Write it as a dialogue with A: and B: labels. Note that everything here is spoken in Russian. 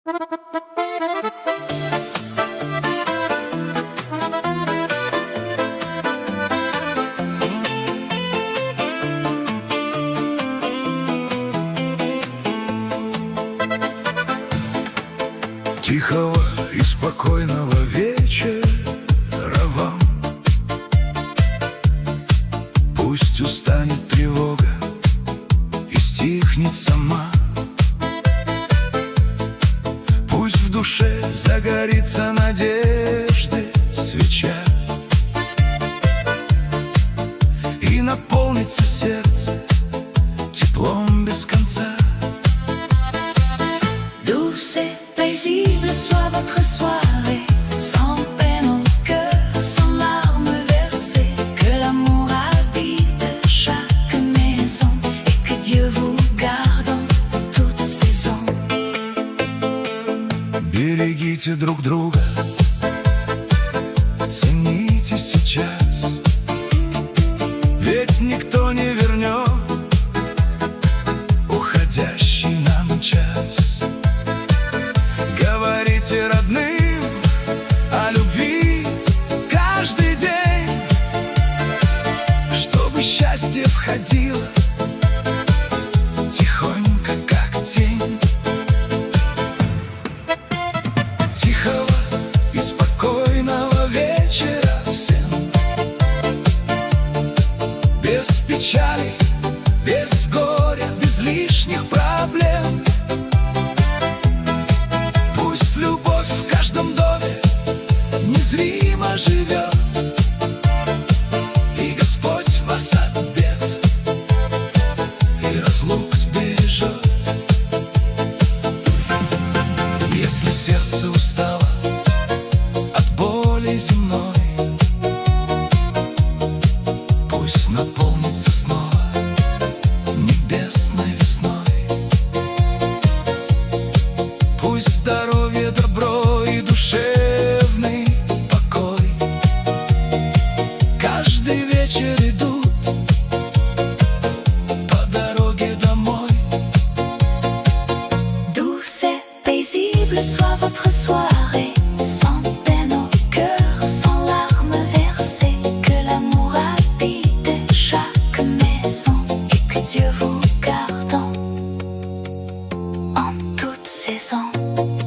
A: Тихого и спокойного вечера вам. Пусть устанет тревога и стихнет сама. Пусть в душе загорится надежды свеча, и наполнится сердце теплом без конца.
B: Douce et paisible soit votre soirée, sans peine au cœur, sans larmes versées. Que l'amour habite chaque maison et que Dieu vous garde en toutes saisons.
A: Берегите друг друга, цените сейчас, ведь никто не вернет уходящий нам час. Говорите родным о любви каждый день, чтобы счастье входило тихонько, как тень. Тихого и спокойного вечера всем, без печали, без горя, без лишних проблем. Пусть любовь в каждом доме незримо живет, и Господь вас от бед и разлук сбережет. Если сердце устало от боли земной, пусть наполнится снова небесной весной. Пусть здоровье, добро и душевный покой каждый вечер идут по дороге домой.
B: Douce et paisible soit votre soirée, sans peine au cœur, sans larmes versées. Que l'amour habite chaque maison et que Dieu vous garde en toutes saisons.